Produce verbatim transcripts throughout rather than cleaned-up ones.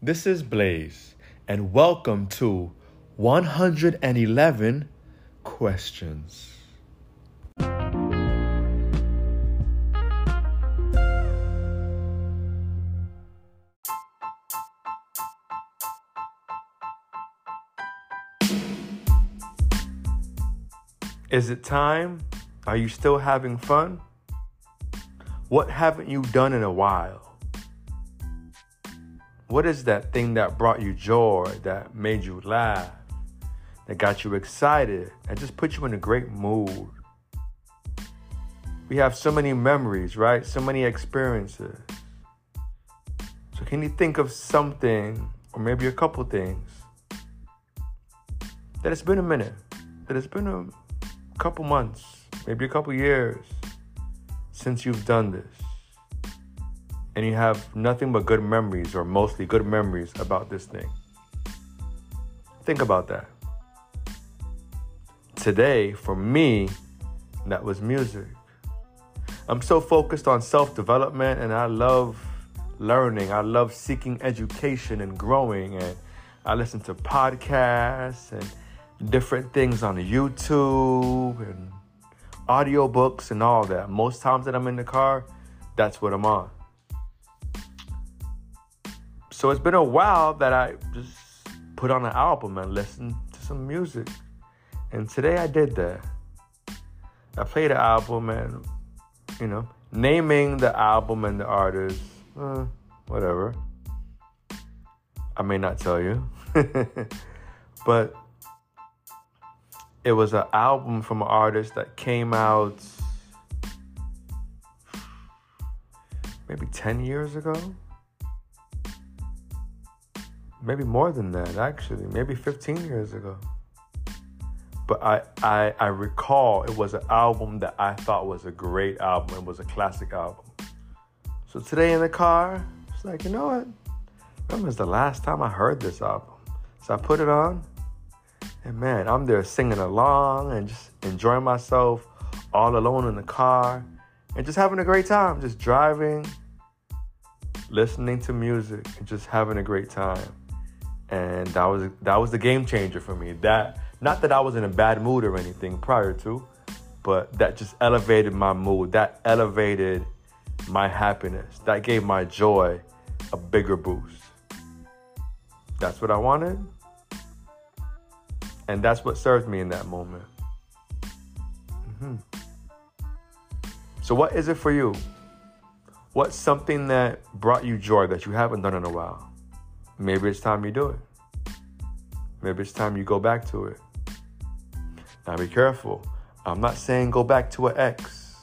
This is Blaze, and welcome to one hundred eleven Questions. Is it time? Are you still having fun? What haven't you done in a while? What is that thing that brought you joy, that made you laugh, that got you excited, and just put you in a great mood? We have so many memories, right? So many experiences. So can you think of something, or maybe a couple things, that it's been a minute, that it's been a couple months, maybe a couple years since you've done this, and you have nothing but good memories, or mostly good memories about this thing? Think about that. Today, for me, that was music. I'm so focused on self-development, and I love learning. I love seeking education and growing, and I listen to podcasts and different things on YouTube and audiobooks and all that. Most times that I'm in the car, that's what I'm on. So it's been a while that I just put on an album and listened to some music. And today I did that. I played an album, and, you know, naming the album and the artist, uh, whatever. I may not tell you. But it was an album from an artist that came out maybe ten years ago. Maybe more than that, actually. Maybe fifteen years ago. But I, I I recall it was an album that I thought was a great album. It was a classic album. So today in the car, it's like, you know what? When was the last time I heard this album? So I put it on. And man, I'm there singing along and just enjoying myself all alone in the car. And just having a great time. Just driving, listening to music, and just having a great time. And that was that was the game changer for me. That not that I was in a bad mood or anything prior to, but that just elevated my mood. That elevated my happiness. That gave my joy a bigger boost. That's what I wanted. And that's what served me in that moment. Mm-hmm. So what is it for you? What's something that brought you joy that you haven't done in a while? Maybe it's time you do it. Maybe it's time you go back to it. Now be careful. I'm not saying go back to an ex.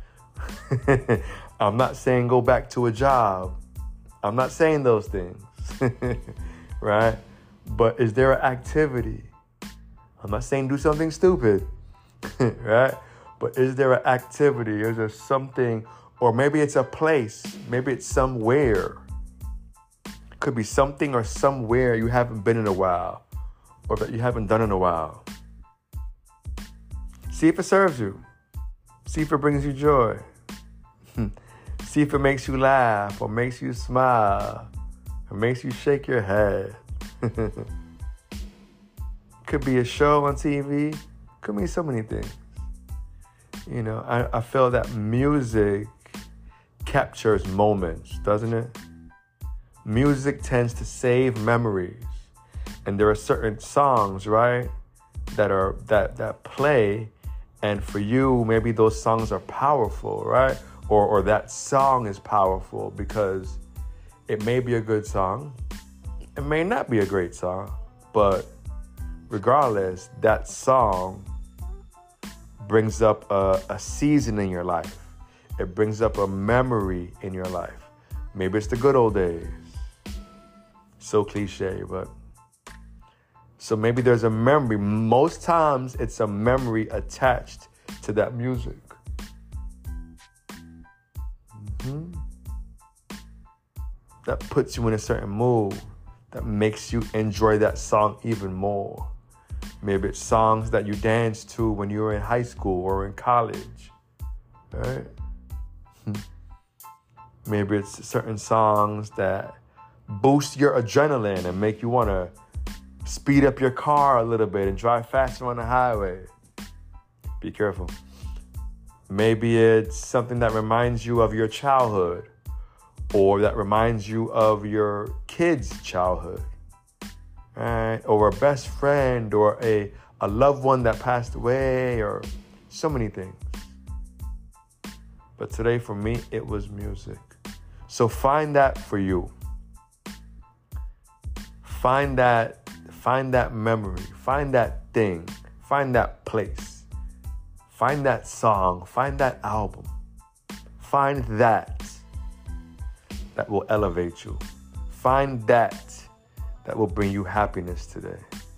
I'm not saying go back to a job. I'm not saying those things. Right? But is there an activity? I'm not saying do something stupid. Right? But is there an activity? Is there something, or maybe it's a place. Maybe it's somewhere. Could be something or somewhere you haven't been in a while, or that you haven't done in a while. See if it serves you. See if it brings you joy. See if it makes you laugh, or makes you smile, or makes you shake your head. Could be a show on T V. Could be so many things. You know, I, I feel that music captures moments, doesn't it? Music tends to save memories. And there are certain songs, right, that are that that play, and for you, maybe those songs are powerful, right? Or or that song is powerful because it may be a good song. It may not be a great song, but regardless, that song brings up a, a season in your life. It brings up a memory in your life. Maybe it's the good old days. So cliche, but so maybe there's a memory. Most times it's a memory attached to that music. Mm-hmm. That puts you in a certain mood, that makes you enjoy that song even more. Maybe it's songs that you danced to when you were in high school or in college, right? Maybe it's certain songs that boost your adrenaline and make you want to speed up your car a little bit and drive faster on the highway. Be careful. Maybe it's something that reminds you of your childhood, or that reminds you of your kid's childhood, right? Or a best friend, or a, a loved one that passed away, or so many things. But today for me, it was music. So find that for you. Find that, find that memory, find that thing, find that place, find that song, find that album. Find that that will elevate you. Find that that will bring you happiness today.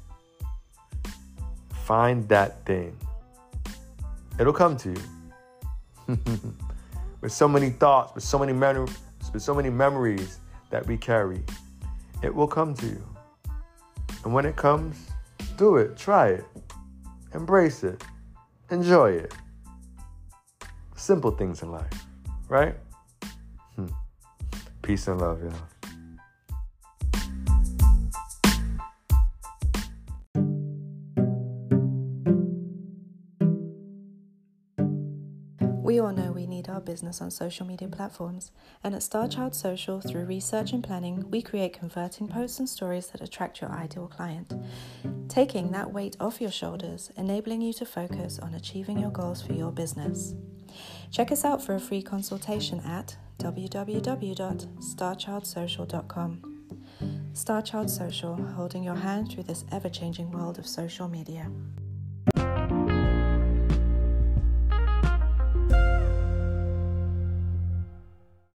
Find that thing. It'll come to you. With so many thoughts, with so many memories, with so many memories that we carry, it will come to you. And when it comes, do it, try it, embrace it, enjoy it. Simple things in life, right? Hmm. Peace and love, y'all. We all know we need our business on social media platforms, and at StarChild Social, through research and planning, we create converting posts and stories that attract your ideal client, taking that weight off your shoulders, enabling you to focus on achieving your goals for your business. Check us out for a free consultation at w w w dot star child social dot com. StarChild Social, holding your hand through this ever-changing world of social media.